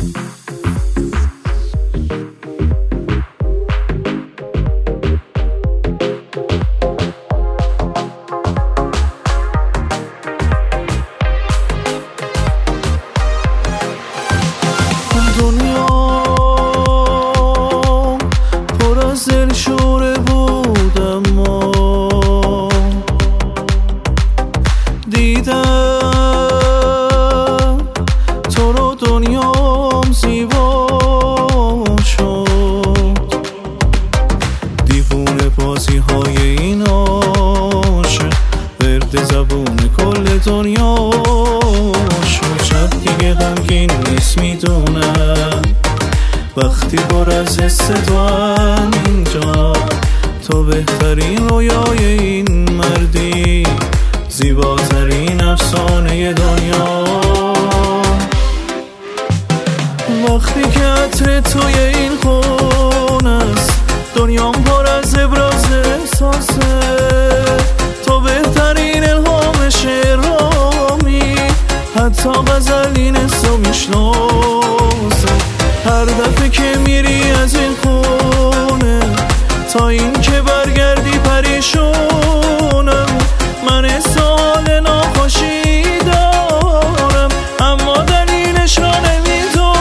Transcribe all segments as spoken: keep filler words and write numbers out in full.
دنیا پر از دلشوره بود، اما دیدم تو رو دنیام زیبا شد. دیوونه بازی های این عاشق ورد زبون کل دنیا شد. شب دیگه غمگین نیست میدونم، وقتی پر از حس تو هم اینجا. تو بهترین رویای این مردی، زیباترین افسانه دنیا. وقتی که عطر توی این خونه است، دنیام پر از ابراز احساسه. تو بهترین الهام شعرامی، حتی غزلین تو میشناسه. هر دفعه که میری از این خونه، تا این که برگردی پریشونم. من سال ناخوشی دارم، اما دلیلش را نمیدونم.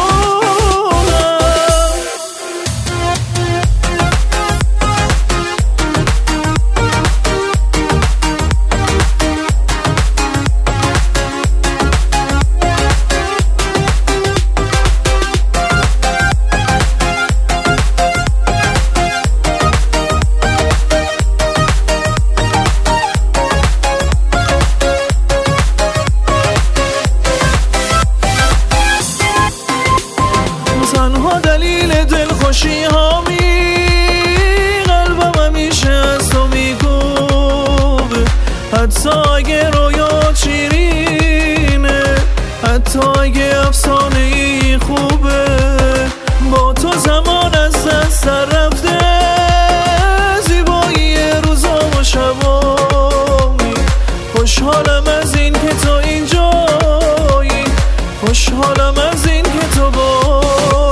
تنها دلیل دلخوشی هامی، قلبم همیشه از تو میگوبه. حتی اگه رویا شیرینه، حتی اگه افسانه ای خوبه. با تو زمان از دست رفته، زیبایی روزا و شبامی. خوشحالم از این که تو اینجایی، خوشحالم از این که تو با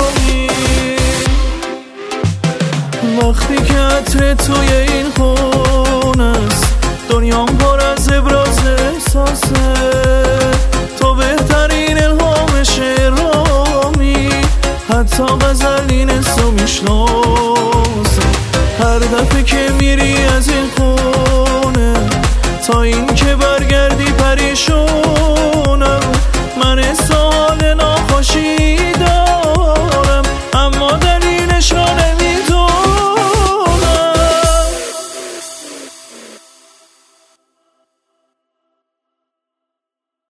وقتی که عطر توی این خونه است، دنیام پر از ابراز احساسه. تو بهترین الهام شعرامی، حتی غزلین تو میشناسه. هر دفعه که میری از این خونه، تا این که برگردی